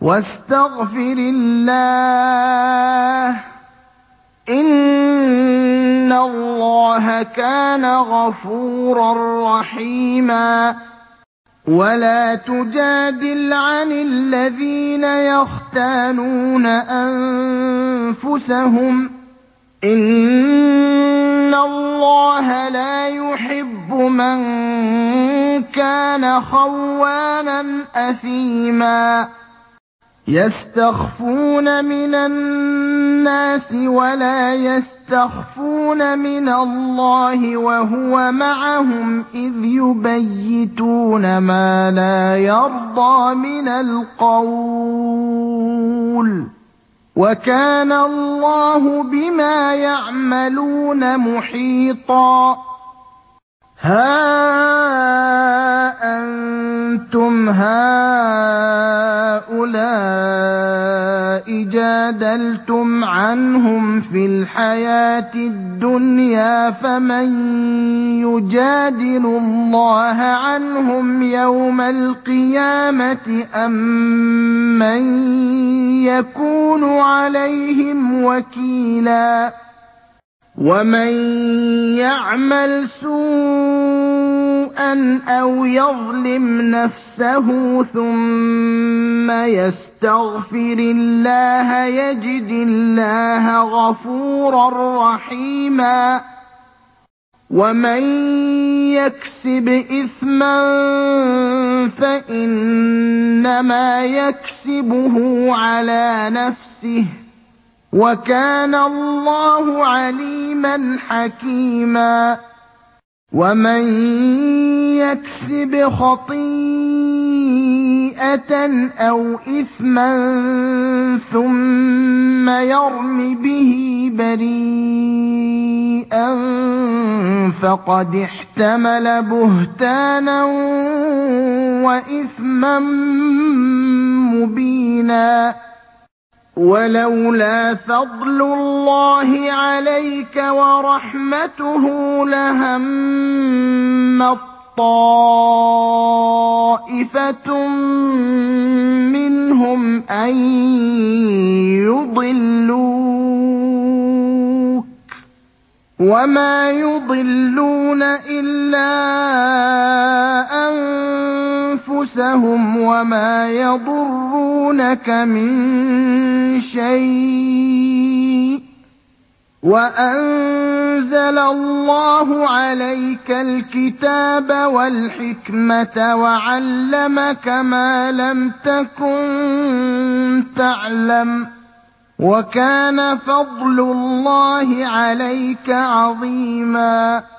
وَاسْتَغْفِرِ اللَّهَ ۖ إِنَّ اللَّهَ كَانَ غَفُورًا رَّحِيمًا. وَلَا تُجَادِلْ عَنِ الَّذِينَ يَخْتَانُونَ أَنفُسَهُمْ ۚ إِنَّ اللَّهَ لَا يُحِبُّ مَن كَانَ خَوَّانًا أَثِيمًا. يَسْتَخْفُونَ مِنَ النَّاسِ وَلَا يَسْتَخْفُونَ مِنَ اللَّهِ وَهُوَ مَعَهُمْ إِذْ يُبَيِّتُونَ مَا لَا يَرْضَىٰ مِنَ الْقَوْلِ ۚ وَكَانَ اللَّهُ بِمَا يَعْمَلُونَ مُحِيطًا. هَا أَنتُمْ هَٰؤُلَاءِ جَادَلْتُمْ عَنْهُمْ فِي الْحَيَاةِ الدُّنْيَا فَمَن يُجَادِلُ اللَّهَ عَنْهُمْ يَوْمَ الْقِيَامَةِ أَم مَّن يَكُونُ عَلَيْهِمْ وَكِيلًا. وَمَن يَعْمَلْ سُوءًا أَوْ يَظْلِمْ نَفْسَهُ ثُمَّ يَسْتَغْفِرِ اللَّهَ يَجِدِ اللَّهَ غَفُورًا رَّحِيمًا. وَمَن يَكْسِبْ إِثْمًا فَإِنَّمَا يَكْسِبُهُ عَلَىٰ نَفْسِهِ ۚ وَكَانَ اللَّهُ عَلِيمًا حَكِيمًا. وَمَن يَكْسِبْ خَطِيئَةً أَوْ إِثْمًا ثُمَّ يَرْمِ بِهِ بَرِيئًا فَقَدِ احْتَمَلَ بُهْتَانًا وَإِثْمًا مُّبِينًا. وَلَوْلَا فَضْلُ اللَّهِ عَلَيْكَ وَرَحْمَتُهُ لَهَمَّت طَّائِفَةٌ مِّنْهُمْ أَن يُضِلُّوكَ ۖ وَمَا يُضِلُّونَ إِلَّا أَنفُسَهُمْ وَمَا يَضُرُّونَكَ مِن شَيْءٍ ۚ وَأَنزَلَ اللَّهُ عَلَيْكَ الْكِتَابَ وَالْحِكْمَةَ وَعَلَّمَكَ مَا لَمْ تَكُن تَعْلَمُ ۚ وَكَانَ فَضْلُ اللَّهِ عَلَيْكَ عَظِيمًا.